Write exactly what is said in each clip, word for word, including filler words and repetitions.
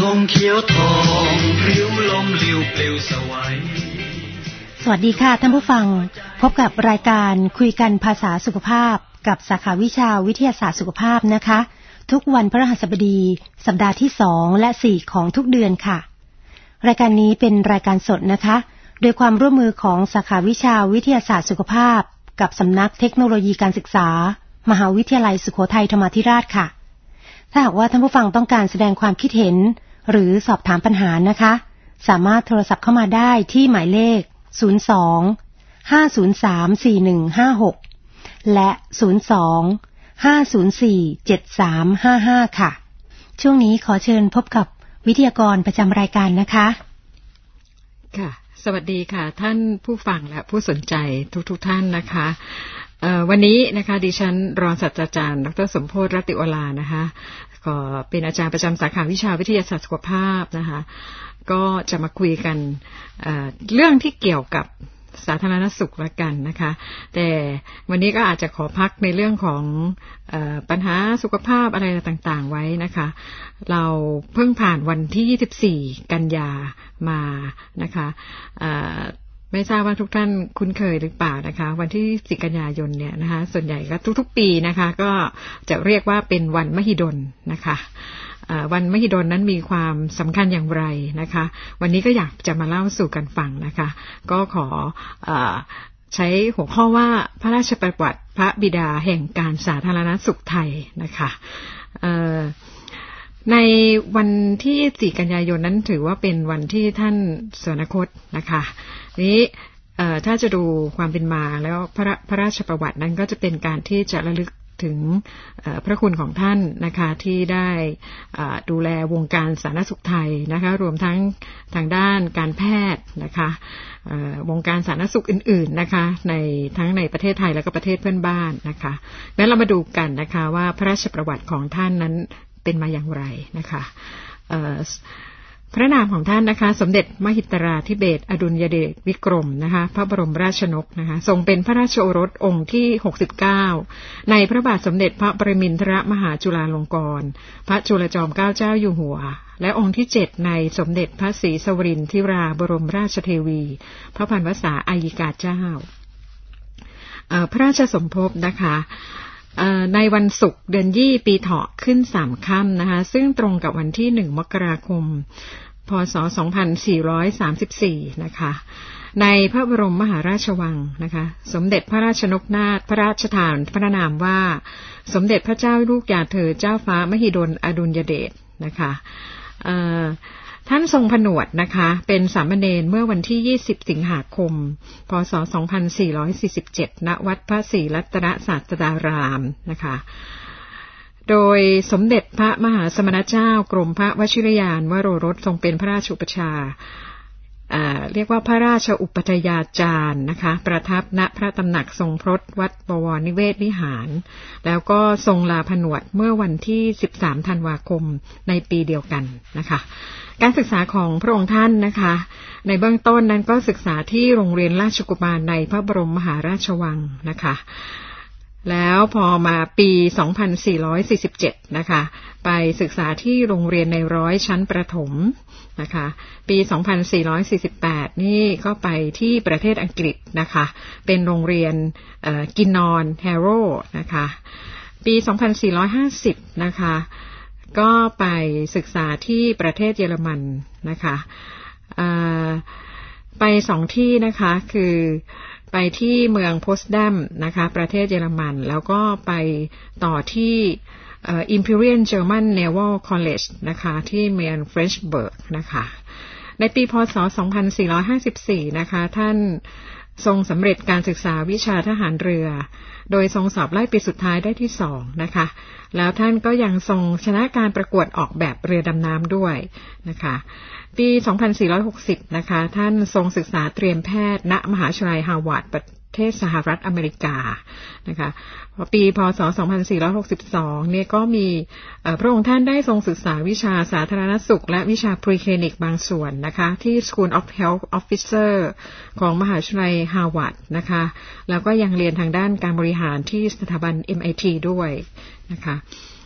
ธงเขียวทองพริ้วลมลิ้วปลิวสวัยสวัสดีค่ะท่านผู้ฟังพบกับรายการคุยกันภาษาสุขภาพกับสาขาวิชาวิทยาศาสตร์สุขภาพนะคะทุกวันพฤหัสบดีสัปดาห์ที่สองและสี่ของทุกเดือนค่ะรายการนี้เป็นรายการสดนะคะโดยความร่วมมือของสาขาวิชาวิทยาศาสตร์สุขภาพกับสำนักเทคโนโลยีการศึกษามหาวิทยาลัยสุโขทัยธรรมาธิราชค่ะถ้าหากว่าท่านผู้ฟังต้องการแสดงความคิดเห็นหรือสอบถามปัญหานะคะสามารถโทรศัพท์เข้ามาได้ที่หมายเลขศูนย์ สอง ห้า ศูนย์ สาม สี่ หนึ่ง ห้า หกและศูนย์ สอง ห้า ศูนย์ สี่ เจ็ด สาม ห้า ห้าค่ะช่วงนี้ขอเชิญพบกับวิทยากรประจำรายการนะคะค่ะสวัสดีค่ะท่านผู้ฟังและผู้สนใจทุกๆ ท่านนะคะวันนี้นะคะดิฉันรองศาสตราจารย์ดร.สมโพธิ์รัตติวรานะคะก็เป็นอาจารย์ประจำสาขาวิชาวิทยาศาสตร์สุขภาพนะคะก็จะมาคุยกัน เอ่อ เรื่องที่เกี่ยวกับสาธารณสุขละกันนะคะแต่วันนี้ก็อาจจะขอพักในเรื่องของเอ่อปัญหาสุขภาพอะไรต่างๆไว้นะคะเราเพิ่งผ่านวันที่ยี่สิบสี่กันยามานะคะเอ่อไม่ทราบว่าทุกท่านคุ้นเคยหรือเปล่านะคะวันที่สี่กันยายนเนี่ยนะคะส่วนใหญ่ก็ทุกๆปีนะคะก็จะเรียกว่าเป็นวันมหิดลนะคะวันมหิดลนั้นมีความสำคัญอย่างไรนะคะวันนี้ก็อยากจะมาเล่าสู่กันฟังนะคะก็ขอเอ่อใช้หัวข้อว่าพระราชประวัติพระบิดาแห่งการสาธารณสุขไทยนะคะเอ่อในวันที่สี่กันยายนนั้นถือว่าเป็นวันที่ท่านสวรรคตนะคะนี้ถ้าจะดูความเป็นมาแล้วพระพระราชประวัตินั้นก็จะเป็นการที่จะระลึกถึงพระคุณของท่านนะคะที่ได้ดูแลวงการสาธารณสุขไทยนะคะรวมทั้งทางด้านการแพทย์นะคะวงการสาธารณสุขอื่นๆนะคะในทั้งในประเทศไทยและก็ประเทศเพื่อนบ้านนะคะงั้นเรามาดูกันนะคะว่าพระราชประวัติของท่านนั้นเป็นมาอย่างไรนะคะพระนามของท่านนะคะสมเด็จมหิตราธิเบศรอดุลยเดชวิกรมนะคะพระบรมราชนกนะคะทรงเป็นพระราชโอรสองค์ที่หกสิบเก้าในพระบาทสมเด็จพระปรมินทรมหาจุฬาลงกรณ์พระจุลจอมเกล้าเจ้าอยู่หัวและองค์ที่เจ็ดในสมเด็จพระศรีสวรินทร์ธิราบรมราชเทวีพระพันวษาอัยกาเจ้าพระราชสมภพนะคะในวันศุกร์เดือนยี่ปีเถาะขึ้นสามค่ำนะคะซึ่งตรงกับวันที่หนึ่งมกราคมพ.ศ. สองพันสี่ร้อยสามสิบสี่นะคะในพระบรมมหาราชวังนะคะสมเด็จพระราชนกนาถพระราชทานพระนามว่าสมเด็จพระเจ้าลูกยาเธอเจ้าฟ้ามหิดลอดุลยเดชนะคะท่านทรงผนวดนะคะเป็นสามเณรเมื่อวันที่ยี่สิบสิงหาคมพ.ศ. สองพันสี่ร้อยสี่สิบเจ็ดณวัดพระศรีรัตนศาสดารามนะคะโดยสมเด็จพระมหาสมณเจ้ากรมพระวชิรยานวโรรสทรงเป็นพระราชอุปชาเรียกว่าพระราชอุปัฏยาจารย์นะคะประทับณพระตำหนักทรงพรตวัดบวรนิเวศวิหารแล้วก็ทรงลาผนวดเมื่อวันที่สิบสามธันวาคมในปีเดียวกันนะคะการศึกษาของพระองค์ท่านนะคะในเบื้องต้นนั้นก็ศึกษาที่โรงเรียนราชกุมารในพระบรมมหาราชวังนะคะแล้วพอมาปีสองพันสี่ร้อยสี่สิบเจ็ดนะคะไปศึกษาที่โรงเรียนในร้อยชั้นประถมนะคะปีสองพันสี่ร้อยสี่สิบแปดนี่ก็ไปที่ประเทศอังกฤษนะคะเป็นโรงเรียนเอ่อกินนอนแฮโร่นะคะปีสองพันสี่ร้อยห้าสิบนะคะก็ไปศึกษาที่ประเทศเยอรมันนะคะเอ่อไปสองที่นะคะคือไปที่เมืองโพสดัมนะคะประเทศเยอรมันแล้วก็ไปต่อที่เอ่อ Imperial German Naval College นะคะที่เมืองเฟรนช์เบิร์กนะคะในปีพ.ศ. สองพันสี่ร้อยห้าสิบสี่นะคะท่านทรงสำเร็จการศึกษาวิชาทหารเรือโดยทรงสอบไล่ปีสุดท้ายได้ที่สองนะคะแล้วท่านก็ยังทรงชนะการประกวดออกแบบเรือดำน้ำด้วยนะคะปีสองพันสี่ร้อยหกสิบนะคะท่านทรงศึกษาเตรียมแพทย์ณมหาวิทยาลัยฮาร์วาร์ดประเทศสหรัฐอเมริกานะคะปีพ.ศ. สองพันสี่ร้อยหกสิบสองเนี่ยก็มีพระองค์ท่านได้ทรงศึกษาวิชาสาธารณสุขและวิชา Pre-Clinic บางส่วนนะคะที่ School of Health Officer ของมหาวิทยาลัยฮาร์วาร์ดนะคะแล้วก็ยังเรียนทางด้านการบริหารที่สถาบัน เอ็ม ไอ ที ด้วยนะคะ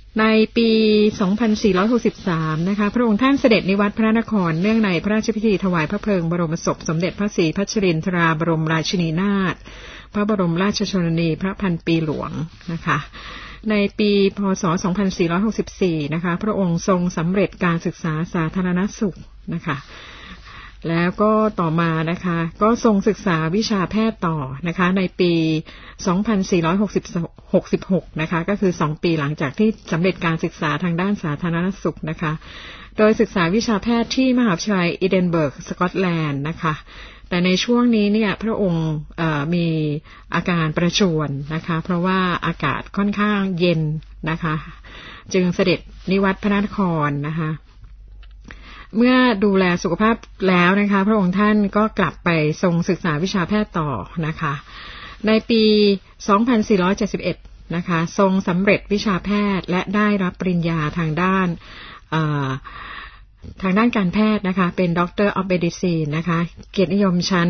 ในปีสองพันสี่ร้อยหกสิบสามนะคะพระองค์ท่านเสด็จนิวัตรพระนครเนื่องในพระราชพิธีถวายพระเพลิงบรมศพสมเด็จพระศรีพัชรินทราบรมราชินีนาถพระบรมราชชนนีพระพันปีหลวงนะคะในปีพ.ศ. สองพันสี่ร้อยหกสิบสี่นะคะพระองค์ทรงสำเร็จการศึกษาสาธารณสุขนะคะแล้วก็ต่อมานะคะก็ทรงศึกษาวิชาแพทย์ต่อนะคะในปีสองพันสี่ร้อยหกสิบหกนะคะก็คือสองปีหลังจากที่สำเร็จการศึกษาทางด้านสาธารณสุขนะคะโดยศึกษาวิชาแพทย์ที่มหาวิทยาลัยเอดินบะระสกอตแลนด์นะคะแต่ในช่วงนี้เนี่ยพระองค์มีอาการประชวรนะคะเพราะว่าอากาศค่อนข้างเย็นนะคะจึงเสด็จนิวัตรพระนครนะคะเมื่อดูแลสุขภาพแล้วนะคะพระองค์ท่านก็กลับไปทรงศึกษาวิชาแพทย์ต่อนะคะในปีสองพันสี่ร้อยเจ็ดสิบเอ็ดนะคะทรงสำเร็จวิชาแพทย์และได้รับปริญญาทางด้านทางด้านการแพทย์นะคะเป็น Doctor of Medicine นะคะเกียรตินิยมชั้น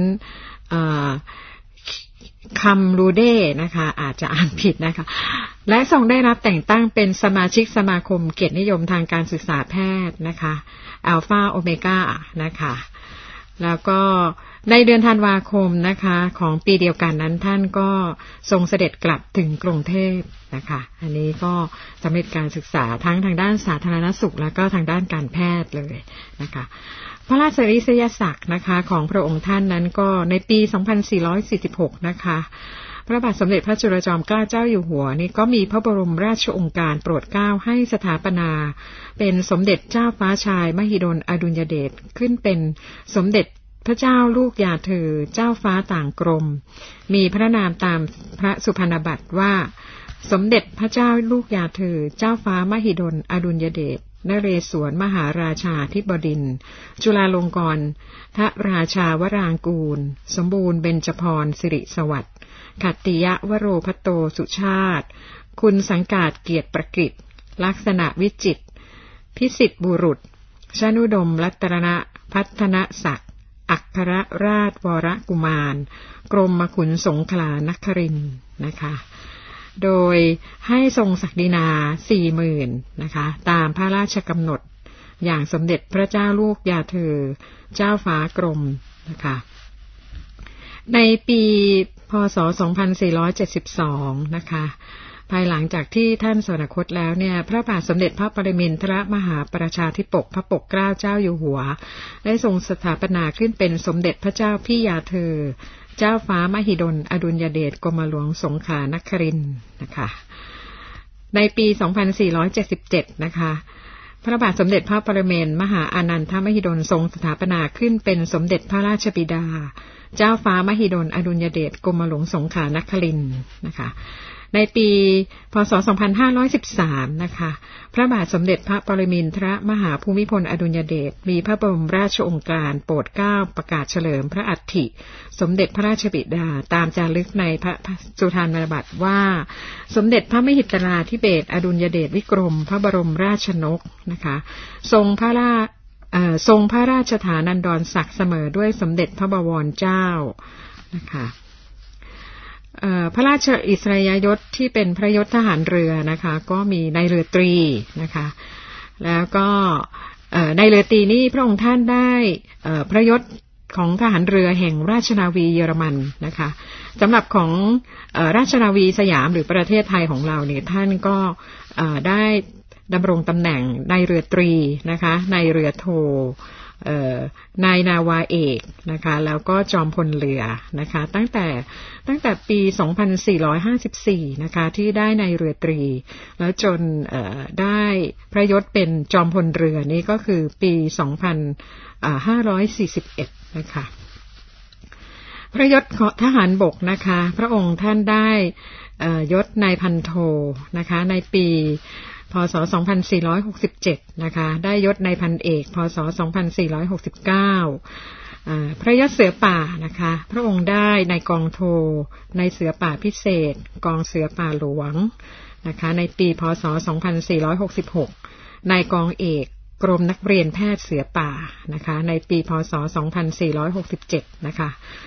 คัมรูเดนะคะอาจจะอ่านผิดนะคะและทรงได้รับแต่งตั้งเป็นสมาชิกสมาคมเกียรตินิยมทางการศึกษาแพทย์นะคะอัลฟาโอเมก้านะคะแล้วก็ในเดือนธันวาคมนะคะของปีเดียวกันนั้นท่านก็ทรงเสด็จกลับถึงกรุงเทพนะคะอันนี้ก็สำเร็จการศึกษาทั้งทางด้านสาธารณสุขและก็ทางด้านการแพทย์เลยนะคะพระราชอิสริยศักดิ์นะคะของพระองค์ท่านนั้นก็ในปีสองพันสี่ร้อยสี่สิบหกนะคะพระบาทสมเด็จพระจุลจอมเกล้าเจ้าอยู่หัวนี่ก็มีพระบรมราชโองการโปรดเกล้าให้สถาปนาเป็นสมเด็จเจ้าฟ้าชายมหิดลอดุลยเดชขึ้นเป็นสมเด็จพระเจ้าลูกยาเธอเจ้าฟ้าต่างกรมมีพระนามตามพระสุพรรณบัตรว่าสมเด็จพระเจ้าลูกยาเธอเจ้าฟ้ามหิดลอดุลยเดชนเรศวรมหาราชาธิบดินทร์จุฬาลงกรณพระราชาวรางกูลสมบูรณ์เบญจพรสิริสวัสดิ์ขัตติยวโรพโตสุชาติคุณสังกาศเกียรติประกิตลักษณะวิจิตรพิสิทธิบุรุษชนุดมรัตนพัฒนศักดิ์อัครราชวรกุมารกรมขุนสงขลานครินทร์นะคะโดยให้ทรงศักดินาสี่หมื่นนะคะตามพระราชกำหนดอย่างสมเด็จพระเจ้าลูกยาเธอเจ้าฟ้ากรมนะคะในปีพ.ศ. สองพันสี่ร้อยเจ็ดสิบสองนะคะภายหลังจากที่ท่านสวรรคตแล้วเนี่ยพระบาทสมเด็จพระปรมินทรมหาประชาธิปกพระปกเกล้าเจ้าอยู่หัวได้ทรงสถาปนาขึ้นเป็นสมเด็จพระเจ้าพี่ยาเธอเจ้าฟ้ามหิดลอดุลยเดชกรมหลวงสงขลานครินทร์นะคะในปีสองพันสี่ร้อยเจ็ดสิบเจ็ดนะคะพระบาทสมเด็จพระปรมินทรมหาอานันทมหิดลทรงสถาปนาขึ้นเป็นสมเด็จพระราชบิดาเจ้าฟ้ามหิดลอดุลยเดชกรมหลวงสงขลานครินทร์นะคะในปีพ.ศ. สองพันห้าร้อยสิบสามนะคะพระบาทสมเด็จพระปรมินทรมหาภูมิพลอดุลยเดชมีพระบรมราชโองการโปรดเกล้าประกาศเฉลิมพระอัฐิสมเด็จพระราชบิดาตามจารึกในพระสุทานบัตรว่าสมเด็จพระมหิดลาธิเบศรอดุลยเดชวิกรมพระบรมราชนกนะคะทรงพระราทรงพระราชฐานันดรศักดิ์เสมอด้วยสมเด็จพระบวรเจ้านะคะพระราชอิสริยยศที่เป็นพระยศทหารเรือนะคะก็มีนายเรือตรีนะคะแล้วก็นายเรือตรีนี่พระองค์ท่านได้พระยศของทหารเรือแห่งราชนาวีเยอรมันนะคะสำหรับของราชนาวีสยามหรือประเทศไทยของเราเนี่ยท่านก็ได้ดำรงตำแหน่งนายเรือตรีนะคะนายเรือโทนายนาวาเอกนะคะแล้วก็จอมพลเรือนะคะตั้งแต่ตั้งแต่ปีสองพันสี่ร้อยห้าสิบสี่นะคะที่ได้นายเรือตรีแล้วจนได้พระยศเป็นจอมพลเรือนี่ก็คือปีสองพันห้าร้อยสี่สิบเอ็ดนะคะพระยศทหารบกนะคะพระองค์ท่านได้ยศนายพันโทนะคะในปีพ.ศ. สองพันสี่ร้อยหกสิบเจ็ดนะคะได้ยศนายพันเอกพ.ศ. สองพันสี่ร้อยหกสิบเก้าอ่าพระยศเสือป่านะคะพระองค์ได้นายกองโทนายเสือป่าพิเศษกองเสือป่าหลวงนะคะในปีพ.ศ. สองพันสี่ร้อยหกสิบหกนายกองเอกกรมนักเรียนแพทย์เสือป่านะคะในปีพ.ศ. สองพันสี่ร้อยหกสิบเจ็ดนะคะ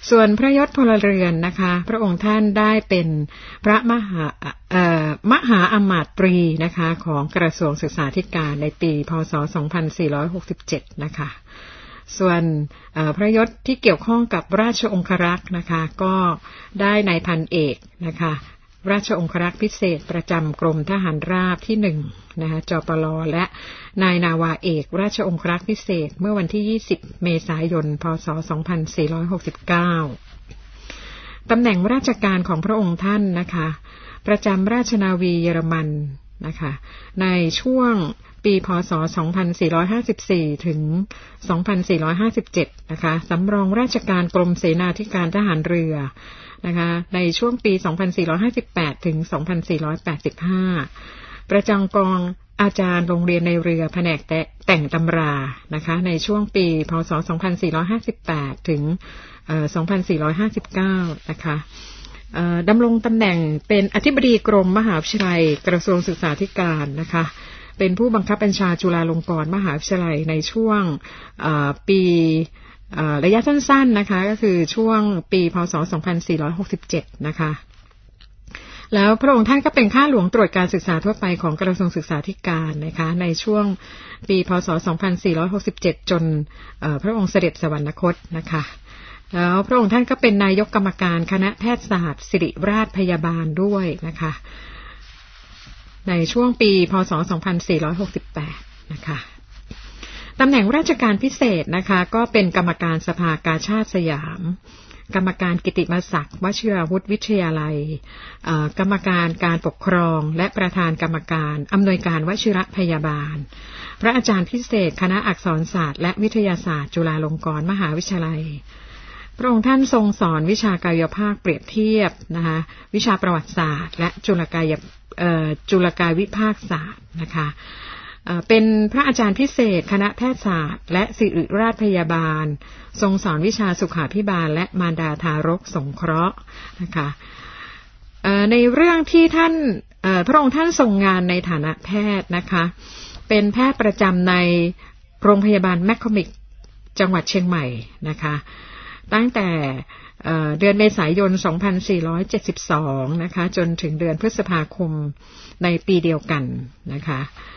ส่วนพระยศพลเรือนนะคะพระองค์ท่านได้เป็นพระมหาเอ่อมหาอมาตรีนะคะของกระทรวงศึกษาธิการในปีพ.ศ. สองพันสี่ร้อยหกสิบเจ็ดนะคะส่วนพระยศที่เกี่ยวข้องกับราชองครักษ์นะคะก็ได้นายพันเอกนะคะราชองครักษ์พิเศษประจำกรมทหารราบที่หนึ่งนะคะจปล.และนายนาวาเอกราชองครักษ์พิเศษเมื่อวันที่ยี่สิบเมษายนพ.ศ. สองพันสี่ร้อยหกสิบเก้าตำแหน่งราชการของพระองค์ท่านนะคะประจำราชนาวีเยอรมันนะคะในช่วงปีพ.ศ. สองพันสี่ร้อยห้าสิบสี่ถึงสองพันสี่ร้อยห้าสิบเจ็ดนะคะสำรองราชการกรมเสนาธิการทหารเรือนะคะในช่วงปีสองพันสี่ร้อยห้าสิบแปดถึงสองพันสี่ร้อยแปดสิบห้าประจำกองอาจารย์โรงเรียนในเรือแผนกแต่งตำรานะคะในช่วงปีพ.ศ. สองพันสี่ร้อยห้าสิบแปดถึงเอ่อสองพันสี่ร้อยห้าสิบเก้านะคะดำรงตำแหน่งเป็นอธิบดีกรมมหาวิทยาลัยกระทรวงศึกษาธิการนะคะเป็นผู้บังคับบัญชาจุฬาลงกรณ์มหาวิทยาลัยในช่วงปีระยะสั้นๆนะคะก็คือช่วงปีพ.ศ. สองพันสี่ร้อยหกสิบเจ็ดนะคะแล้วพระองค์ท่านก็เป็นข้าหลวงตรวจการศึกษาทั่วไปของกระทรวงศึกษาธิการนะคะในช่วงปีพ.ศ. สองพันสี่ร้อยหกสิบเจ็ดจนพระองค์เสด็จสวรรคตนะคะแล้วพระองค์ท่านก็เป็นนายกกรรมการคณะแพทยศาสตร์ศิริราชพยาบาลด้วยนะคะในช่วงปีพ.ศ. สองพันสี่ร้อยหกสิบแปดนะคะตำแหน่งราชการพิเศษนะคะก็เป็นกรรมการสภากาชาดสยามกรรมการกิตติมศักดิ์วชิราวุธวิทยาลัยกรรมการการปกครองและประธานกรรมการอำนวยการวชิรพยาบาลพระอาจารย์พิเศษคณะอักษรศาสตร์และวิทยาศาสตร์จุฬาลงกรณ์มหาวิทยาลัยพระองค์ท่านทรงสอนวิชากายภาคเปรียบเทียบนะคะวิชาประวัติศาสตร์และจุลกายจุลกายวิภาคศาสตร์นะคะเป็นพระอาจารย์พิเศษคณะแพทยศาสตร์และศิริราชพยาบาลทรงสอนวิชาสุขาภิบาลและมารดาทารกสงเคราะห์นะคะในเรื่องที่ท่านพระองค์ท่านทรงงานในฐานะแพทย์นะคะเป็นแพทย์ประจำในโรงพยาบาลแมคคอมิกจังหวัดเชียงใหม่นะคะตั้งแต่เดือนเมษายนสองพันสี่ร้อยเจ็ดสิบสองนะคะจนถึงเดือนพฤษภาคมในปีเดียวกันนะคะ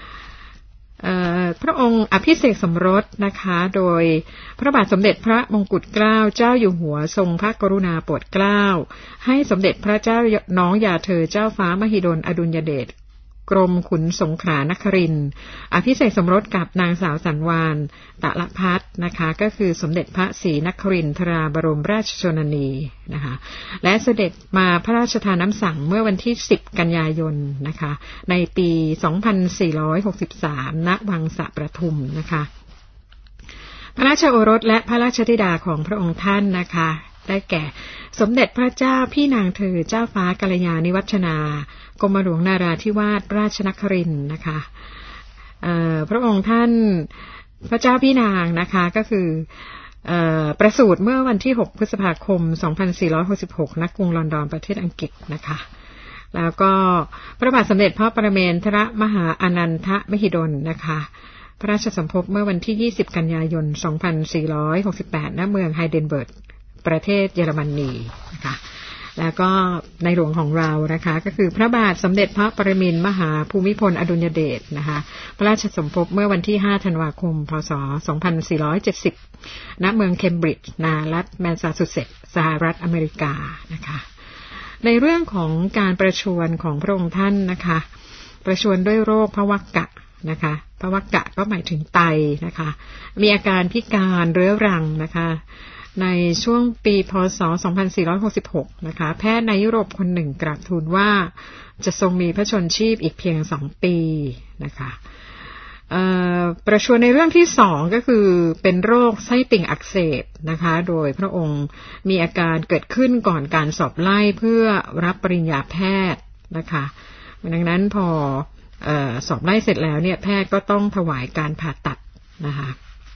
พระองค์อภิเษกสมรสนะคะโดยพระบาทสมเด็จพระมงกุฎเกล้าเจ้าอยู่หัวทรงพระกรุณาโปรดเกล้าให้สมเด็จพระเจ้าน้องยาเธอเจ้าฟ้ามหิดลอดุลยเดชกรมขุนสงขลานครินทร์อภิเษกสมรสกับนางสาวสันวาลตะละพัฒนะคะก็คือสมเด็จพระศรีนครินทราบรมราชชนนีนะคะและเสด็จมาพระราชทานน้ำสั่งเมื่อวันที่สิบกันยายนนะคะในปีสองพันสี่ร้อยหกสิบสามณวังสะประทุมนะคะพระราชโอรสและพระราชธิดาของพระองค์ท่านนะคะได้แก่สมเด็จพระเจ้าพี่นางเธอเจ้าฟ้ากัลยาณิวัฒนากรมหลวงนาราธิวาสราชนครินทร์นะคะพระองค์ท่านพระเจ้าพี่นางนะคะก็คือประสูติเมื่อวันที่หกพฤษภาคมสองพันสี่ร้อยหกสิบหกณกรุงลอนดอนประเทศอังกฤษนะคะแล้วก็พระบาทสมเด็จพระปรเมนทรมหาอนันทมหิดลนะคะพระราชสมภพเมื่อวันที่ยี่สิบกันยายนสองพันสี่ร้อยหกสิบแปดณเมืองไฮเดนเบิร์กประเทศเยอรมนีนะคะแล้วก็ในหลวงของเรานะคะก็คือพระบาทสมเด็จพระปรมินทรมหาภูมิพลอดุลยเดชนะคะพระราชสมภพเมื่อวันที่ห้าธันวาคมพ.ศ. สองพันสี่ร้อยเจ็ดสิบณเมืองเคมบริดจ์รัฐแมสซาชูเซตส์สหรัฐอเมริกานะคะในเรื่องของการประชวรของพระองค์ท่านนะคะประชวรด้วยโรคพวักกะนะคะพวักกะก็หมายถึงไตนะคะมีอาการพิการเรื้อรังนะคะในช่วงปีพ.ศ. สองพันสี่ร้อยหกสิบหกนะคะแพทย์ในยุโรปคนหนึ่งกราบทูลว่าจะทรงมีพระชนชีพอีกเพียงสองปีนะคะประชวรในเรื่องที่สองก็คือเป็นโรคไส้ติ่งอักเสบนะคะโดยพระองค์มีอาการเกิดขึ้นก่อนการสอบไล่เพื่อรับปริญญาแพทย์นะคะดังนั้นพอเอ่อสอบไล่เสร็จแล้วเนี่ยแพทย์ก็ต้องถวายการผ่าตัดนะคะ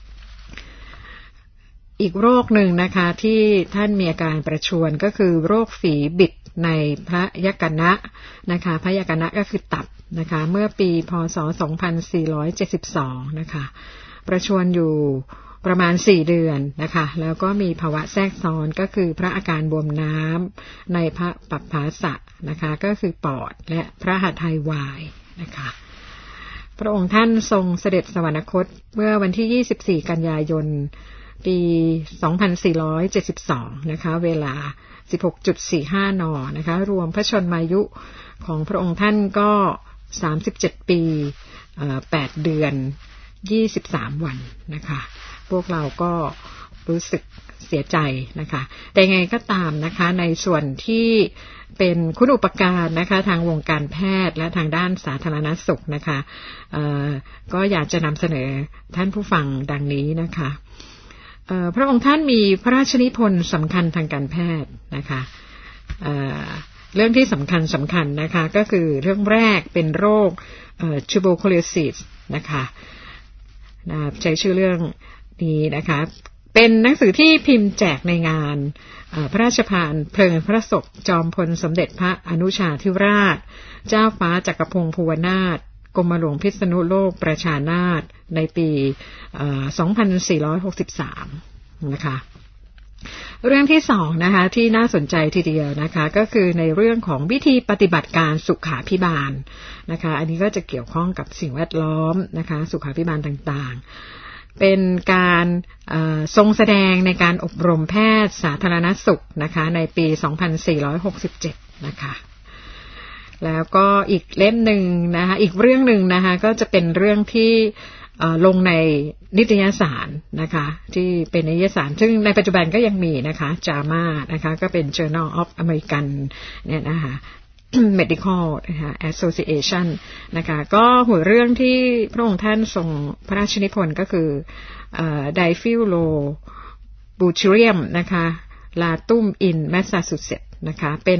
อีกโรคหนึ่งนะคะที่ท่านมีอาการประชวรก็คือโรคฝีบิดในพระยกนะนะคะพระยกนะก็คือตับนะคะเมื่อปีพ.ศ. สองพันสี่ร้อยเจ็ดสิบสองนะคะประชวรอยู่ประมาณสี่เดือนนะคะแล้วก็มีภาวะแทรกซ้อนก็คือพระอาการบวมน้ำในพระปัปภาสะนะคะก็คือปอดและพระหัตถ์ไทยวายนะคะพระองค์ท่านทรงเสด็จสวรรคตเมื่อวันที่ยี่สิบสี่กันยายนปีสองพันสี่ร้อยเจ็ดสิบสองนะคะเวลา สิบหกจุดสี่ห้า นนะคะรวมพระชนมายุของพระองค์ท่านก็สามสิบเจ็ดปีเอ่อแปดเดือนยี่สิบสามวันนะคะพวกเราก็รู้สึกเสียใจนะคะแต่ไงก็ตามนะคะในส่วนที่เป็นคุณอุปการนะคะทางวงการแพทย์และทางด้านสาธารณสุขนะคะเอ่อก็อยากจะนำเสนอท่านผู้ฟังดังนี้นะคะเอ่อพระองค์ท่านมีพระราชนิพนธ์สำคัญทางการแพทย์นะคะเอ่อเรื่องที่สำคัญสำคัญนะคะก็คือเรื่องแรกเป็นโรคเอ่อ tuberculosis นะคะนะใช้ชื่อเรื่องนี้นะคะเป็นหนังสือที่พิมพ์แจกในงานพระราชทานเพลิงพระศพจอมพลสมเด็จพระอนุชาธิราชเจ้าฟ้าจักรพงศ์ภูวนาถกรมหลวงพิษณุโลกประชานาถในปีสองพันสี่ร้อยหกสิบสามนะคะเรื่องที่สองนะคะที่น่าสนใจทีเดียวนะคะก็คือในเรื่องของวิธีปฏิบัติการสุขาภิบาลนะคะอันนี้ก็จะเกี่ยวข้องกับสิ่งแวดล้อมนะคะสุขาภิบาลต่างๆเป็นการทรงแสดงในการอบรมแพทย์สาธารณสุขนะคะในปีสองพันสี่ร้อยหกสิบเจ็ดนะคะแล้วก็อีกเล่มหนึ่งนะคะอีกเรื่องหนึ่งนะคะก็จะเป็นเรื่องที่ลงในนิตยสารนะคะที่เป็นนิตยสารซึ่งในปัจจุบันก็ยังมีนะคะ จาม่า นะคะก็เป็น Journal of American เนี่ยนะคะ Medical นะคะ Association นะคะก็หัวเรื่องที่พระองค์ท่านทรงพระราชนิพนธ์ก็คือ Diphyllobutyrium นะคะ Latum in Massachusetts นะคะเป็น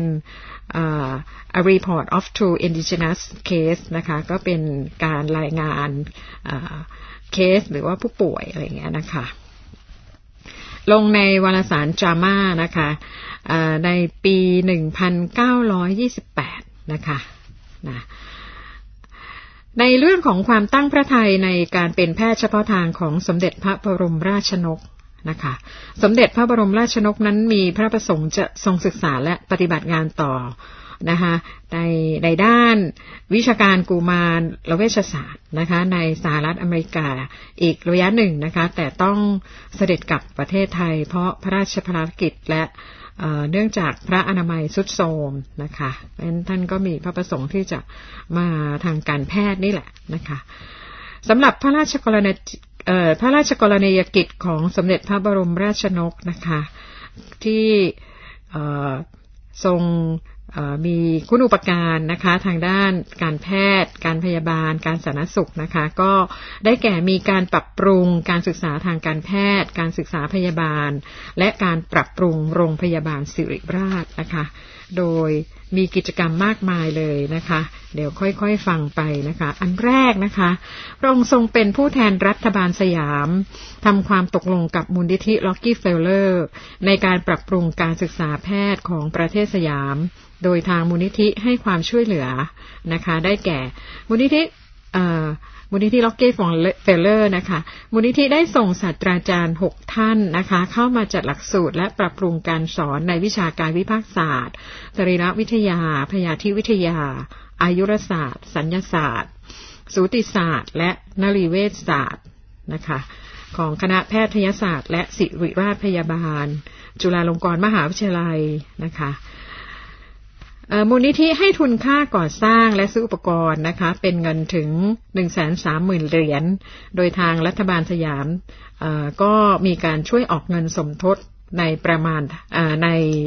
uh, a report of two indigenous case นะคะก็เป็นการรายงานเคสหรือว่าผู้ป่วยอะไรอย่างเงี้ยนะคะลงในวารสาร จาม่า นะคะในปีหนึ่งพันเก้าร้อยยี่สิบแปดนะคะนะในเรื่องของความตั้งพระทัยในการเป็นแพทย์เฉพาะทางของสมเด็จพระบรมราชนกนะคะสมเด็จพระบรมราชนกนั้นมีพระประสงค์จะทรงศึกษาและปฏิบัติงานต่อนะคะในในด้านวิชาการกุมารเวชศาสตร์นะคะในสหรัฐอเมริกาอีกระยะหนึ่งนะคะแต่ต้องเสด็จกลับประเทศไทยเพราะพระราชภารกิจและเนื่องจากพระอนามัยทรุดโทรมนะคะท่านก็มีพระประสงค์ที่จะมาทางการแพทย์นี่แหละนะคะสำหรับพระราชกรณีพระราชกรณียกิจของสมเด็จพระบรมราชนกนะคะที่ทรงมีคุณูปการนะคะทางด้านการแพทย์การพยาบาลการสาธารณสุขนะคะก็ได้แก่มีการปรับปรุงการศึกษาทางการแพทย์การศึกษาพยาบาลและการปรับปรุงโรงพยาบาลศิริราชนะคะโดยมีกิจกรรมมากมายเลยนะคะเดี๋ยวค่อยๆฟังไปนะคะอันแรกนะคะพระองค์ทรงเป็นผู้แทนรัฐบาลสยามทำความตกลงกับมูลนิธิล็อกกี้เฟลเลอร์ในการปรับปรุงการศึกษาแพทย์ของประเทศสยามโดยทางมูลนิธิให้ความช่วยเหลือนะคะได้แก่มูลนิธิมูลนิธิล็อกกี้เฟลเลอร์นะคะมูลนิธิได้ส่งศาสตราจารย์หกท่านนะคะเข้ามาจัดหลักสูตรและปรับปรุงการสอนในวิชาการวิภาคศาสตร์สรีรวิทยาพยาธิวิทยาอายุรศาสตร์สัญญาศาสตร์สูติศาสตร์และนรีเวชศาสตร์นะคะของคณะแพทยศาสตร์และศิริราชพยาบาลจุฬาลงกรณ์มหาวิทยาลัยนะคะมูลนิธิให้ทุนค่าก่อสร้างและซื้ออุปกรณ์นะคะเป็นเงินถึง หนึ่งแสนสามหมื่น เหรียญโดยทางรัฐบาลสยามก็มีการช่วยออกเงินสมทบในประมาณใน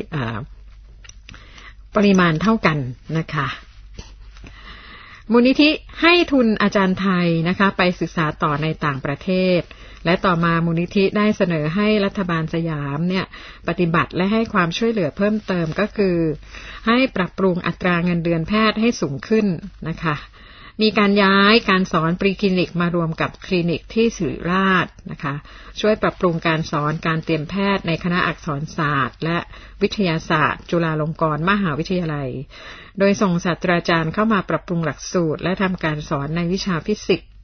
ปริมาณเท่ากันนะคะมูลนิธิให้ทุนอาจารย์ไทยนะคะไปศึกษาต่อในต่างประเทศและต่อมามูลนิธิได้เสนอให้รัฐบาลสยามเนี่ยปฏิบัติและให้ความช่วยเหลือเพิ่มเติมก็คือให้ปรับปรุงอัตราเงินเดือนแพทย์ให้สูงขึ้นนะคะมีการย้ายการสอนปรีคลินิกมารวมกับคลินิกที่ศิริราชนะคะช่วยปรับปรุงการสอนการเตรียมแพทย์ในคณะอักษรศาสตร์และวิทยาศาสตร์จุฬาลงกรณ์มหาวิทยาลัยโดยส่งศาสตราจารย์เข้ามาปรับปรุงหลักสูตรและทำการสอนในวิชาฟิสิกส์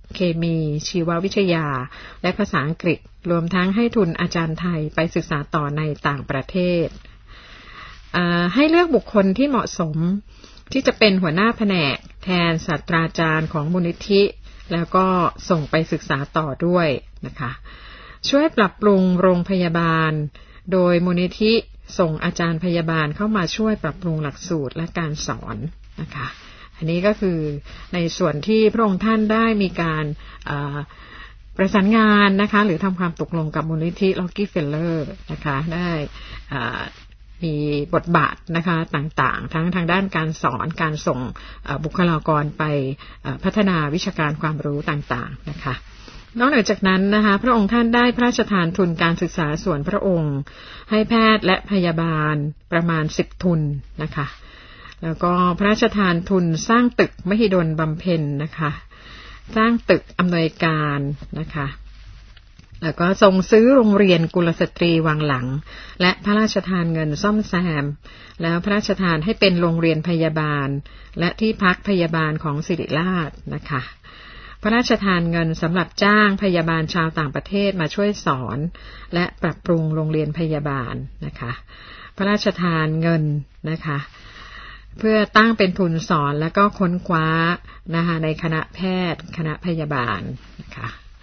เคมีชีววิทยาและภาษาอังกฤษรวมทั้งให้ทุนอาจารย์ไทยไปศึกษาต่อในต่างประเทศให้เลือกบุคคลที่เหมาะสมที่จะเป็นหัวหน้าแผนกแทนศาสตราจารย์ของมูลนิธิแล้วก็ส่งไปศึกษาต่อด้วยนะคะช่วยปรับปรุงโรงพยาบาลโดยมูลนิธิส่งอาจารย์พยาบาลเข้ามาช่วยปรับปรุงหลักสูตรและการสอนนะคะอันนี้ก็คือในส่วนที่พระองค์ท่านได้มีการประสานงานนะคะหรือทำความตกลงกับมูลนิธิ Rockefeller นะคะได้มีบทบาทนะคะต่างๆทั้งทางด้านการสอนการส่งบุคลากรไปพัฒนาวิชาการความรู้ต่างๆนะคะนอกจากนั้นนะคะพระองค์ท่านได้พระราชทานทุนการศึกษาส่วนพระองค์ให้แพทย์และพยาบาลประมาณสิบทุนนะคะแล้วก็พระราชทานทุนสร้างตึกมหิดลบำเพ็ญนะคะสร้างตึกอำนวยการนะคะแล้วก็ทรงซื้อโรงเรียนกุลสตรีวังหลังและพระราชทานเงินซ่อมแซมแล้วพระราชทานให้เป็นโรงเรียนพยาบาลและที่พักพยาบาลของศิริราชนะคะพระราชทานเงินสำหรับจ้างพยาบาลชาวต่างประเทศมาช่วยสอนและปรับปรุงโรงเรียนพยาบาลนะคะพระราชทานเงินนะคะเพื่อตั้งเป็นทุนสอนและก็ค้นคว้านะคะในคณะแพทย์คณะพยาบาลนะคะ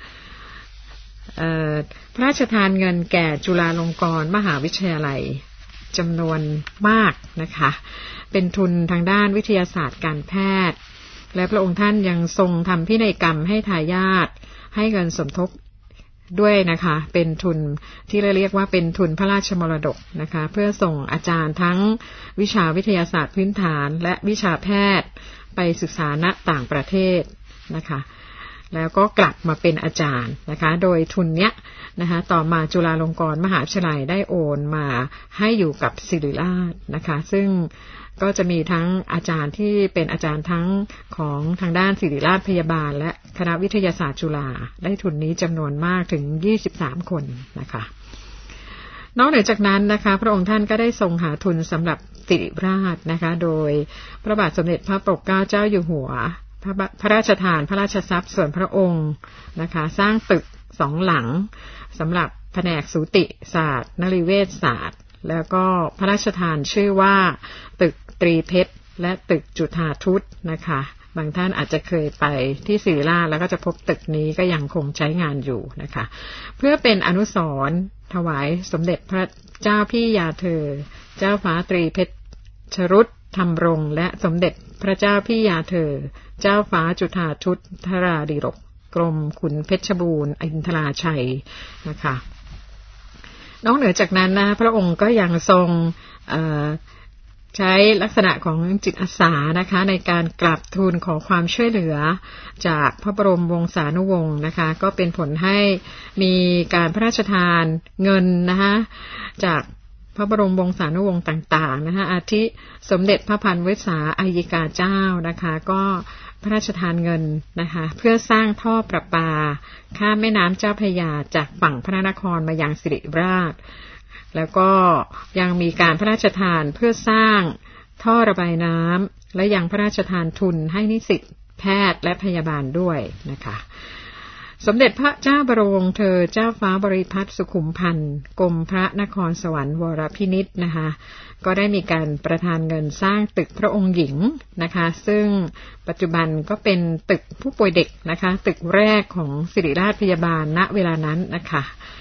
พระราชทานเงินแก่จุฬาลงกรณ์มหาวิทยาลัยจำนวนมากนะคะเป็นทุนทางด้านวิทยาศาสตร์การแพทย์และพระองค์ท่านยังทรงทำพินัยกรรมให้ทายาทให้เงินสมทบด้วยนะคะเป็นทุนที่เรียกว่าเป็นทุนพระราชมรดกนะคะเพื่อส่งอาจารย์ทั้งวิชาวิทยาศาสตร์พื้นฐานและวิชาแพทย์ไปศึกษาณต่างประเทศนะคะแล้วก็กลับมาเป็นอาจารย์นะคะโดยทุนเนี้ยนะคะต่อมาจุฬาลงกรณ์มหาวิทยาลัยได้โอนมาให้อยู่กับศิริราชนะคะซึ่งก็จะมีทั้งอาจารย์ที่เป็นอาจารย์ทั้งของทางด้านศิริราชพยาบาลและคณะวิทยาศาสตร์จุฬาได้ทุนนี้จำนวนมากถึงยี่สิบสามคนนะคะนอกเหนือจากนั้นนะคะพระองค์ท่านก็ได้ทรงหาทุนสำหรับศิริราชนะคะโดยพระบาทสมเด็จพระปกเกล้าเจ้าอยู่หัวพระราชทานพระราชทรัพย์ส่วนพระองค์นะคะสร้างตึกสองหลังสำหรับแผนกสูติศาสตร์นริเวศศาสตร์แล้วก็พระราชทานชื่อว่าตึกตรีเพชรและตึกจุฑาทุตนะคะบางท่านอาจจะเคยไปที่ศิริราชแล้วก็จะพบตึกนี้ก็ยังคงใช้งานอยู่นะคะเพื่อเป็นอนุสรณ์ถวายสมเด็จพระเจ้าพี่ยาเธอเจ้าฟ้าตรีเพชรชรุตธรรมรงค์และสมเด็จพระเจ้าพี่ยาเธอเจ้าฟ้าจุฑาทุตธราดิรกกรมขุนเพชรบูรณ์อินทราชัยนะคะนอกเหนือจากนั้นนะพระองค์ก็ยังทรงใช้ลักษณะของจิตอาสานะคะในการกราบทูลขอความช่วยเหลือจากพระบรมวงศานุวงศ์นะคะก็เป็นผลให้มีการพระราชทานเงินนะคะจากพระบรมวงศานุวงศ์ต่างๆนะคะอาทิสมเด็จพระพันวษาอัยกาเจ้านะคะก็พระราชทานเงินนะคะเพื่อสร้างท่อประปาข้ามแม่น้ำเจ้าพระยาจากฝั่งพระนครมายังศิริราชแล้วก็ยังมีการพระราชทานเพื่อสร้างท่อระบายน้ำและยังพระราชทานทุนให้นิสิตแพทย์และพยาบาลด้วยนะคะสมเด็จพระเจ้าบรมเธอเจ้าฟ้าบริพัตรสุขุมพันธ์กรมพระนครสวรรค์วรพินิจนะคะก็ได้มีการประทานเงินสร้างตึกพระองค์หญิงนะคะซึ่งปัจจุบันก็เป็นตึกผู้ป่วยเด็กนะคะตึกแรกของศิริราชพยาบาลณเวลานั้นนะคะ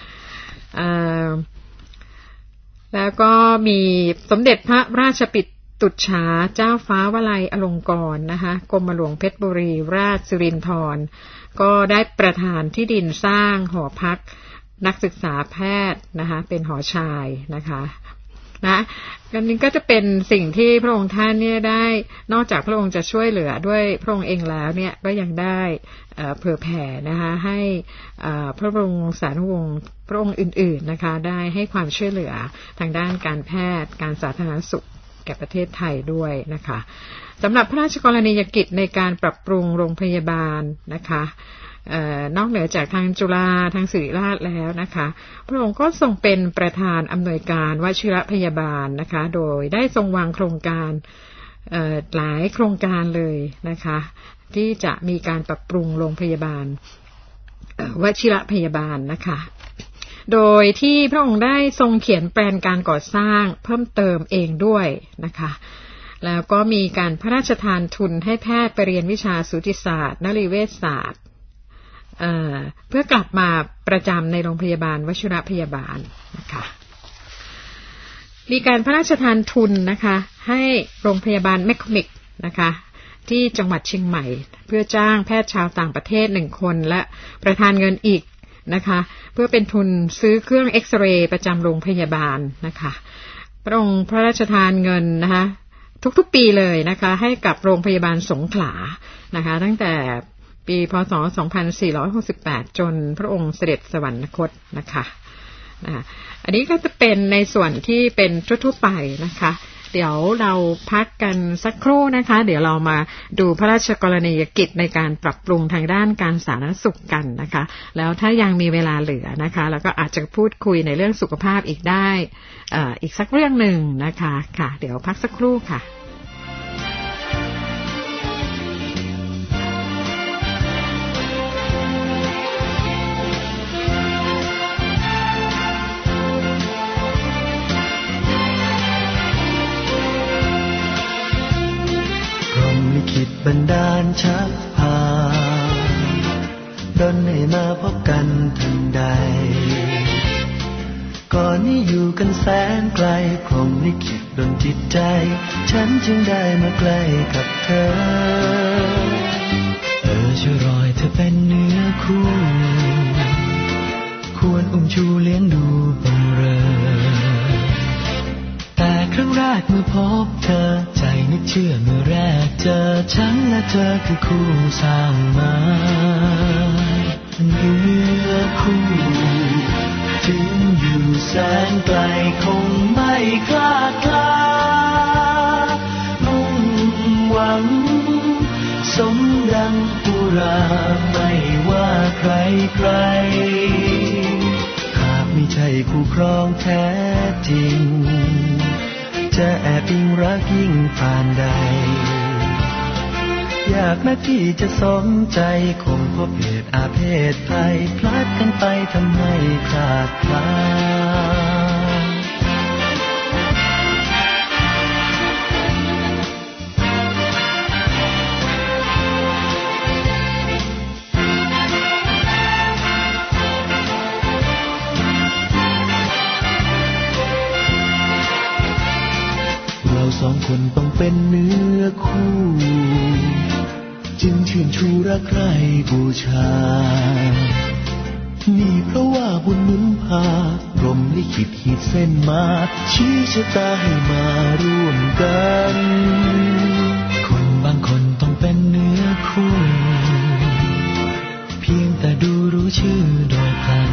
แล้วก็มีสมเด็จพระราชปิตุฉาเจ้าฟ้าวลัยอลงกรณ์นะคะกรมหลวงเพชรบุรีราชสิรินธรก็ได้ประทานที่ดินสร้างหอพักนักศึกษาแพทย์นะคะเป็นหอชายนะคะนะอันนี้ก็จะเป็นสิ่งที่พระองค์ท่านเนี่ยได้นอกจากพระองค์จะช่วยเหลือด้วยพระองค์เองแล้วเนี่ยก็ยังได้เผื่อแผ่นะคะให้พระบรมวงศานุวงศ์พระองค์อื่นๆนะคะได้ให้ความช่วยเหลือทางด้านการแพทย์การสาธารณสุขแก่ประเทศไทยด้วยนะคะสำหรับพระราชกรณียกิจในการปรับปรุงโรงพยาบาลนะคะเอ่อนอกเหนือจากทางจุฬาทางศิริราชแล้วนะคะพระองค์ก็ทรงเป็นประธานอำนวยการวชิรพยาบาลนะคะโดยได้ทรงวางโครงการเอ่อหลายโครงการเลยนะคะที่จะมีการปรับปรุงโรงพยาบาลวชิรพยาบาลนะคะโดยที่พระองค์ได้ทรงเขียนแปลนการก่อสร้างเพิ่มเติมเองด้วยนะคะแล้วก็มีการพระราชทานทุนให้แพทย์ไปเรียนวิชาสูติศาสตร์นรีเวชศาสตร์เอ่อเพื่อกลับมาประจำในโรงพยาบาลวชิรพยาบาลนะคะมีการพระราชทานทุนนะคะให้โรงพยาบาลแมคคอมิกนะคะที่จังหวัดเชียงใหม่เพื่อจ้างแพทย์ชาวต่างประเทศหนึ่งคนและประทานเงินอีกนะคะเพื่อเป็นทุนซื้อเครื่องเอ็กซเรย์ประจำโรงพยาบาลนะคะพระองค์พระราชทานเงินนะคะทุกๆปีเลยนะคะให้กับโรงพยาบาลสงขลานะคะตั้งแต่ปีพ.ศ. สองพันสี่ร้อยหกสิบแปดจนพระองค์เสด็จสวรรคตนะคะอันนี้ก็จะเป็นในส่วนที่เป็นทั่วๆไปนะคะเดี๋ยวเราพักกันสักครู่นะคะเดี๋ยวเรามาดูพระราชกรณียกิจในการปรับปรุงทางด้านการสาธารณสุขกันนะคะแล้วถ้ายังมีเวลาเหลือนะคะแล้วก็อาจจะพูดคุยในเรื่องสุขภาพอีกได้อ่าอีกสักเรื่องหนึ่งนะคะค่ะเดี๋ยวพักสักครู่ค่ะคิดบันดาลชักพาดลให้มาพบกันทันใดก่อนนี้อยู่กันแสนไกลพรหมลิขิตดลจิตใจฉันจึงได้มาใกล้กับเธอเออช่วยรอยเธอเป็นเนื้อคู่ควรอุ้มชูเลี้ยงดูบำเรอแต่ครั้งแรกเมื่อพบเธอใจนึกเชื่อเมื่อแรกเจอฉันและเธอคือคู่สร้างมาเนื้อคู่ถึงอยู่แสนไกลคงไม่คลาดคลามุ่งหวังสมดังปุราไม่ว่าใครใครหากไม่ใช่คู่ครองแท้จริงจะแอบอิงรักยิ่งปานใดอยากนักที่จะสมใจคงพบเหตุอาเพศภัยพลัดกันไปทำให้ขาดคลาสองคนต้องเป็นเนื้อคู่จึงชื่นชูรักใคร่บูชานี่เพราะว่าบุญหนุนพาพรหมลิขิตขีดเส้นมาชี้ชะตาให้มาร่วมกันคนบางคนต้องเป็นเนื้อคู่เพียงแต่ดูรู้ชื่อโดยพลัน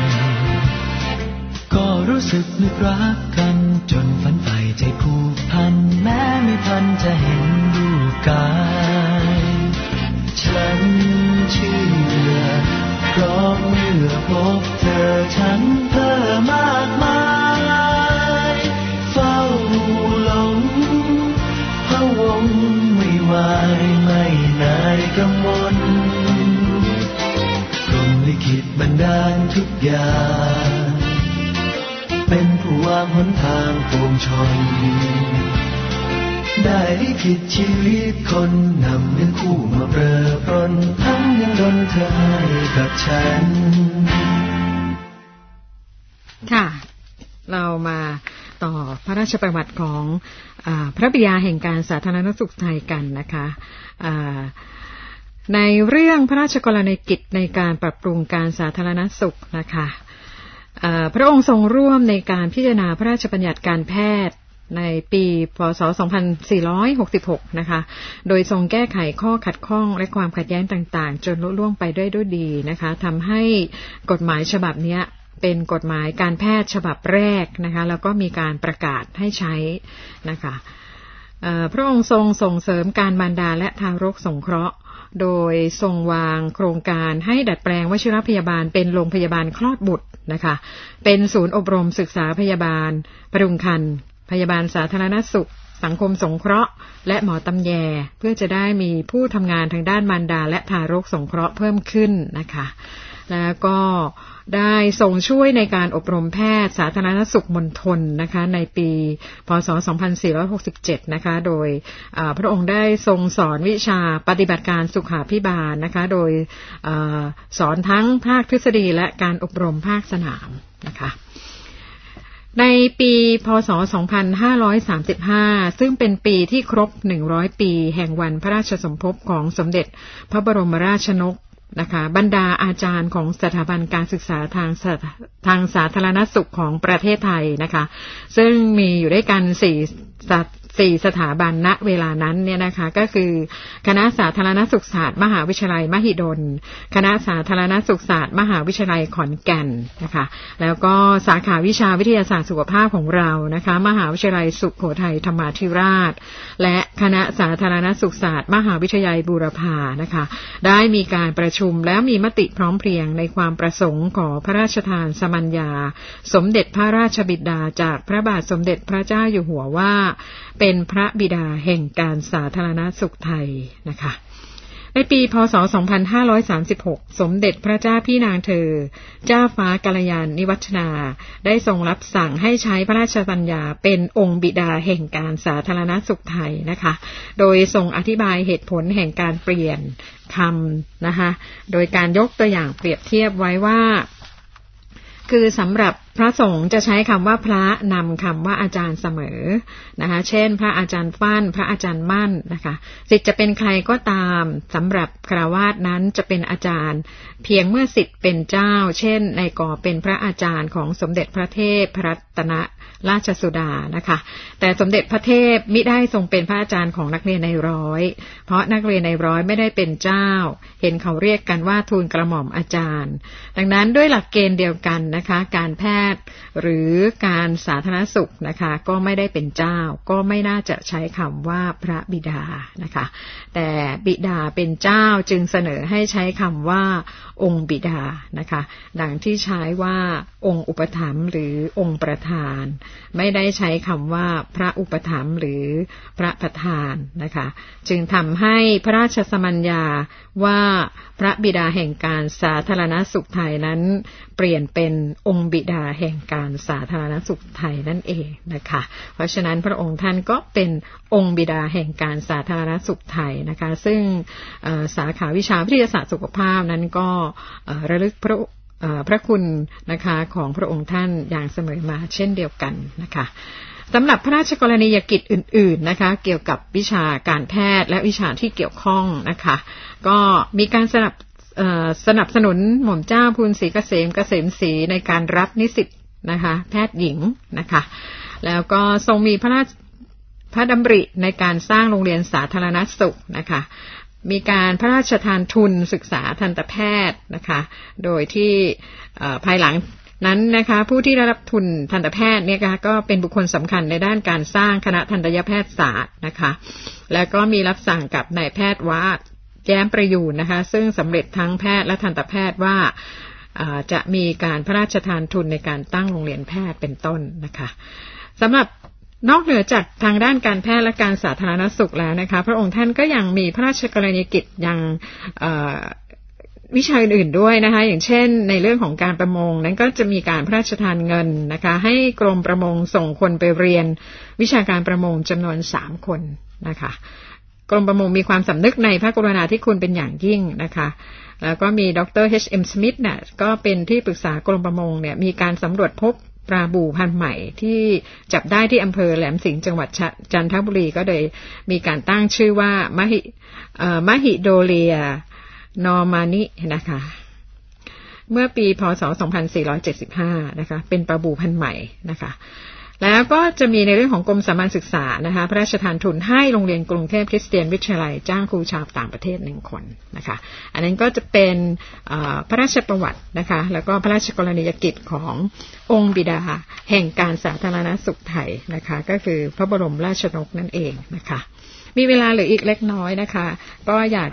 ก็รู้สึกนึกรักกันจนฝันใฝ่ใจผูกพันแม้ไม่ทันจะเห็นรูปกายฉันเชื่อเพราะเมื่อพบเธอฉันเพ้อมากมายเฝ้าหลงพะวงไม่วายไม่นายกังวลพรหมลิขิตบันดาลทุกอย่างเป็นผู้วางหนทางปวงชนได้ลิขิตชีวิตคนนำเนื้อคู่มาเปรอปรนทั้งยังดลเธอให้กับฉันค่ะเรามาต่อพระราชประวัติของอ่าพระบิดาแห่งการสาธารณสุขไทยกันนะคะอ่าในเรื่องพระราชกรณียกิจในการปรับปรุงการสาธารณสุขนะคะพระองค์ทรงร่วมในการพิจารณาพระราชบัญญัติการแพทย์ในปีพ.ศ. สองพันสี่ร้อยหกสิบหกนะคะโดยทรงแก้ไขข้อขัดข้องและความขัดแย้งต่างๆจนลุล่วงไปได้ด้วยดีนะคะทำให้กฎหมายฉบับนี้เป็นกฎหมายการแพทย์ฉบับแรกนะคะแล้วก็มีการประกาศให้ใช้นะคะพระองค์ทรงส่งเสริมการมารดาและทารกสงเคราะห์โดยทรงวางโครงการให้ดัดแปลงวชิรพยาบาลเป็นโรงพยาบาลคลอดบุตรนะคะเป็นศูนย์อบรมศึกษาพยาบาลพดุงครรภ์พยาบาลสาธารณสุขสังคมสงเคราะห์และหมอตำแยเพื่อจะได้มีผู้ทำงานทางด้านมารดาและทารกสงเคราะห์เพิ่มขึ้นนะคะแล้วก็ได้ทรงช่วยในการอบรมแพทย์สาธารณสุขมณฑลนะคะในปีพ.ศ. สองพันสี่ร้อยหกสิบเจ็ดนะคะโดยพระองค์ได้ทรงสอนวิชาปฏิบัติการสุขาภิบาลนะคะโดยสอนทั้งภาคทฤษฎีและการอบรมภาคสนามนะคะในปีพ.ศ. สองพันห้าร้อยสามสิบห้าซึ่งเป็นปีที่ครบหนึ่งร้อยปีแห่งวันพระราชสมภพของสมเด็จพระบรมราชชนกนะคะบรรดาอาจารย์ของสถาบันการศึกษาทางทางสาธารณสุขของประเทศไทยนะคะซึ่งมีอยู่ด้วยกันสี่สี่สถาบันณเวลานั้นเนี่ยนะคะก็คือคณะสาธารณสุขศาสตร์มหาวิทยาลัยมหิดลคณะสาธารณสุขศาสตร์มหาวิทยาลัยขอนแก่นนะคะแล้วก็สาขาวิชาวิทยาศาสตร์สุขภาพของเรานะคะมหาวิทยาลัยสุโขทัยธรรมาธิราชและคณะสาธารณสุขศาสตร์มหาวิทยาลัยบูรพานะคะได้มีการประชุมแล้วมีมติพร้อมเพรียงในความประสงค์ขอพระราชทานสมัญญาสมเด็จพระราชบิดาจากพระบาทสมเด็จพระเจ้าอยู่หัวว่าเป็นพระบิดาแห่งการสาธารณสุขไทยนะคะในปีพ.ศ. สองพันห้าร้อยสามสิบหกสมเด็จพระเจ้าพี่นางเธอเจ้าฟ้ากัลยาณิวัฒนาได้ทรงรับสั่งให้ใช้พระราชสัญญาเป็นองค์บิดาแห่งการสาธารณสุขไทยนะคะโดยทรงอธิบายเหตุผลแห่งการเปลี่ยนคำนะคะโดยการยกตัวอย่างเปรียบเทียบไว้ว่าคือสำหรับพระสงฆ์จะใช้คำว่าพระนำคำว่าอาจารย์เสมอนะคะเช่นพระอาจารย์ฟั่นพระอาจารย์มั่นนะคะศิษย์จะเป็นใครก็ตามสำหรับฆราวาสนั้นจะเป็นอาจารย์เพียงเมื่อศิษย์เป็นเจ้าเช่นในก่อเป็นพระอาจารย์ของสมเด็จพระเทพพระรัตนราชสุดานะคะแต่สมเด็จพระเทพมิได้ทรงเป็นพระอาจารย์ของนักเรียนในร้อยเพราะนักเรียนในร้อยไม่ได้เป็นเจ้าเห็นเขาเรียกกันว่าทูลกระหม่อมอาจารย์ดังนั้นด้วยหลักเกณฑ์เดียวกันนะคะการแพทย์หรือการสาธารณสุขนะคะก็ไม่ได้เป็นเจ้าก็ไม่น่าจะใช้คำว่าพระบิดานะคะแต่บิดาเป็นเจ้าจึงเสนอให้ใช้คำว่าองค์บิดานะคะดังที่ใช้ว่าองค์อุปถัมภ์หรือองค์ประธานไม่ได้ใช้คำว่าพระอุปถัมภ์หรือพระประธานนะคะจึงทำให้พระราชสมัญญาว่าพระบิดาแห่งการสาธารณสุขไทยนั้นเปลี่ยนเป็นองค์บิดาแห่งการสาธารณสุขไทยนั่นเองนะคะเพราะฉะนั้นพระองค์ท่านก็เป็นองค์บิดาแห่งการสาธารณสุขไทยนะคะซึ่งสาขาวิชาวิทยาศาสตร์สุขภาพนั้นก็ระลึกพระพระคุณนะคะของพระองค์ท่านอย่างเสมอมาเช่นเดียวกันนะคะสำหรับพระราชกรณียกิจอื่นๆนะคะเกี่ยวกับวิชาการแพทย์และวิชาที่เกี่ยวข้องนะคะก็มีการสนับสนับสนุนหม่อมเจ้าพูนศรีเกษมเกษมศรีในการรับนิสิตนะคะแพทย์หญิงนะคะแล้วก็ทรงมีพระราชพระดำริในการสร้างโรงเรียนสาธารณสุขนะคะมีการพระราชทานทุนศึกษาทันตแพทย์นะคะโดยที่ภายหลังนั้นนะคะผู้ที่ได้รับทุนทันตแพทย์เนี่ยก็เป็นบุคคลสำคัญในด้านการสร้างคณะทันตแพทยศาสตร์นะคะแล้วก็มีรับสั่งกับนายแพทย์วาดแย้มประยูนนะคะซึ่งสำเร็จทั้งแพทย์และทันตแพทย์ว่าจะมีการพระราชทานทุนในการตั้งโรงเรียนแพทย์เป็นต้นนะคะสำหรับนอกเหนือจากทางด้านการแพทย์และการสาธารณสุขแล้วนะคะพระองค์ท่านก็ยังมีพระราชกรณียกิจยังวิชาอื่นๆด้วยนะคะอย่างเช่นในเรื่องของการประมงนั้นก็จะมีการพระราชทานเงินนะคะให้กรมประมงส่งคนไปเรียนวิชาการประมงจำนวนสามคนนะคะกรมประมงมีความสำนึกในพระกรุณาธิคุณเป็นอย่างยิ่งนะคะแล้วก็มีดร เอช เอ็ม Smith เนี่ยก็เป็นที่ปรึกษากรมประมงเนี่ยมีการสำรวจพบปลาบู่พันธุ์ใหม่ที่จับได้ที่อำเภอแหลมสิงห์จังหวัดจันทบุรีก็เลยมีการตั้งชื่อว่ามหิมหิโดเลียนอร์มานินะคะเมื่อปีพ.ศ. สองพันสี่ร้อยเจ็ดสิบห้านะคะเป็นปลาบู่พันธุ์ใหม่นะคะแล้วก็จะมีในเรื่องของกรมสามัญศึกษานะคะพระราชทานทุนให้โรงเรียนกรุงเทพคริสเตียนวิทยาลัยจ้างครูชาวต่างประเทศหนึ่งคนนะคะอันนั้นก็จะเป็นพระราชประวัตินะคะแล้วก็พระราชกรณียกิจขององค์บิดาแห่งการสาธารณสุขไทยนะคะก็คือพระบรมราชชนกนั่นเองนะคะมีเวลาเหลืออีกเล็กน้อยนะคะก็อยากจะ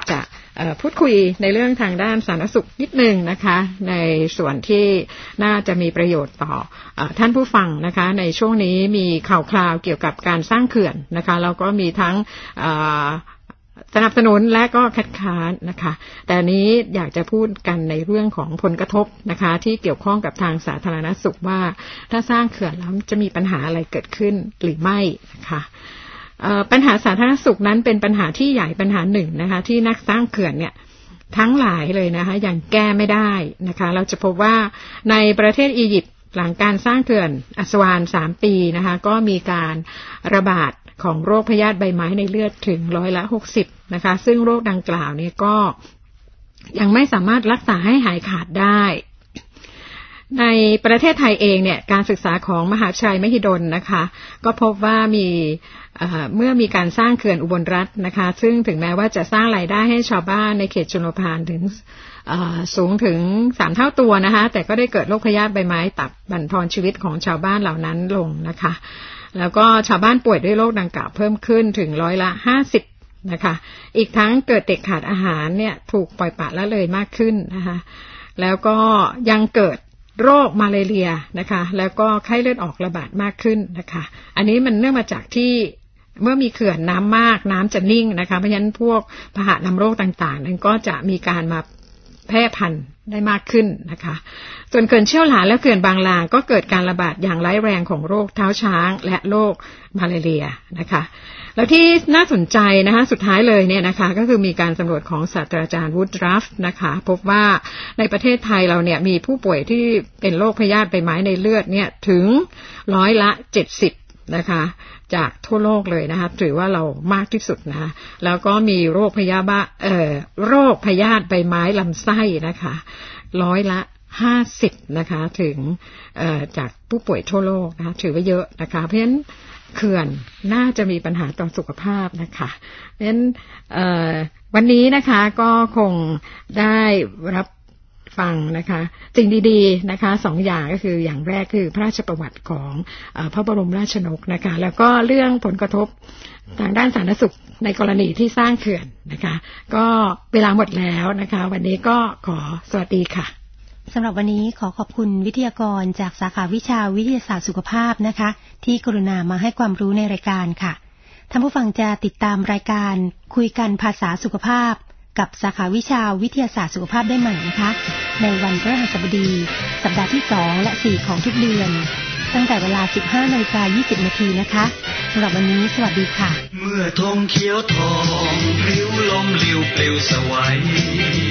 พูดคุยในเรื่องทางด้านสาธารณสุขนิดนึงนะคะในส่วนที่น่าจะมีประโยชน์ต่อท่านผู้ฟังนะคะในช่วงนี้มีข่าวคราวเกี่ยวกับการสร้างเขื่อนนะคะแล้วก็มีทั้งสนับสนุนและก็คัดค้านนะคะแต่นี้อยากจะพูดกันในเรื่องของผลกระทบนะคะที่เกี่ยวข้องกับทางสาธารณสุขว่าถ้าสร้างเขื่อนแล้วจะมีปัญหาอะไรเกิดขึ้นหรือไม่นะคะปัญหาสาธารณสุขนั้นเป็นปัญหาที่ใหญ่ปัญหาหนึ่งนะคะที่นักสร้างเขื่อนเนี่ยทั้งหลายเลยนะคะยังแก้ไม่ได้นะคะเราจะพบว่าในประเทศอียิปต์หลังการสร้างเขื่อนอัสวานสามปีนะคะก็มีการระบาดของโรคพยาธิใบไม้ในเลือดถึงร้อยละหกสิบนะคะซึ่งโรคดังกล่าวนี้ก็ยังไม่สามารถรักษาให้หายขาดได้ในประเทศไทยเองเนี่ยการศึกษาของมหาวิทยาลัยมหิดลนะคะก็พบว่ามีเมื่อมีการสร้างเขื่อนอุบลรัตน์นะคะซึ่งถึงแม้ว่าจะสร้างรายได้ให้ชาวบ้านในเขตชลประทานถึงสูงถึงสามเท่าตัวนะคะแต่ก็ได้เกิดโรคพยาธิใบไม้ตับบั่นทอนชีวิตของชาวบ้านเหล่านั้นลงนะคะแล้วก็ชาวบ้านป่วยด้วยโรคดังกล่าวเพิ่มขึ้นถึงร้อยละห้าสิบนะคะอีกทั้งเกิดเด็กขาดอาหารเนี่ยถูกปล่อยปละละเลยมากขึ้นนะคะแล้วก็ยังเกิดโรคมาลาเรียนะคะแล้วก็ไข้เลือดออกระบาดมากขึ้นนะคะอันนี้มันเนื่องมาจากที่เมื่อมีเขื่อนน้ำมากน้ำจะนิ่งนะคะเพราะฉะนั้นพวกพาหะนำโรคต่างๆนั้นก็จะมีการมาแพร่พันธุ์ได้มากขึ้นนะคะส่วนเขื่อนเชี่ยวหลานและเขื่อนบางลาก็เกิดการระบาดอย่างร้ายแรงของโรคเท้าช้างและโรคมาลาเรียนะคะแล้วที่น่าสนใจนะคะสุดท้ายเลยเนี่ยนะคะก็คือมีการสำรวจของศาสตราจารย์วูดรัฟนะคะพบว่าในประเทศไทยเราเนี่ยมีผู้ป่วยที่เป็นโรคพยาธิใบไม้ในเลือดเนี่ยถึงร้อยละเจ็ดสิบนะคะจากทั่วโลกเลยนะคะถือว่าเรามากที่สุดนะคะแล้วก็มีโรคพยาธิเอ่อโรคพยาธิใบไม้ลำไส้นะคะร้อยละห้าสิบนะคะถึงเอ่อจากผู้ป่วยทั่วโลกนะคะถือว่าเยอะนะคะเพราะฉะนั้นเขื่อนน่าจะมีปัญหาต่อสุขภาพนะคะเพราะฉะนั้นเอ่อวันนี้นะคะก็คงได้รับฟังนะคะสิ่งดีๆนะคะสองอย่างก็คืออย่างแรกคือพระราชประวัติของเอ่อพระบรมราชนกนะคะแล้วก็เรื่องผลกระทบทางด้านสาธารณสุขในกรณีที่สร้างเขื่อนนะคะก็เวลาหมดแล้วนะคะวันนี้ก็ขอสวัสดีค่ะสำหรับวันนี้ขอขอบคุณวิทยากรจากสาขาวิชาวิทยาศาสตร์สุขภาพนะคะที่กรุณามาให้ความรู้ในรายการค่ะท่านผู้ฟังจะติดตามรายการคุยกันภาษาสุขภาพกับสาขาวิชาวิทยาศาสตร์สุขภาพได้ใหม่นะคะในวันพฤหัสบดีสัปดาห์ที่สองและสี่ของทุกเดือนตั้งแต่เวลา สิบห้านาฬิกายี่สิบนาทีนะคะสำหรับวันนี้สวัสดีค่ะเมื่อธงเขียวทองพลิ้วลมลิ้วปลิวสวัย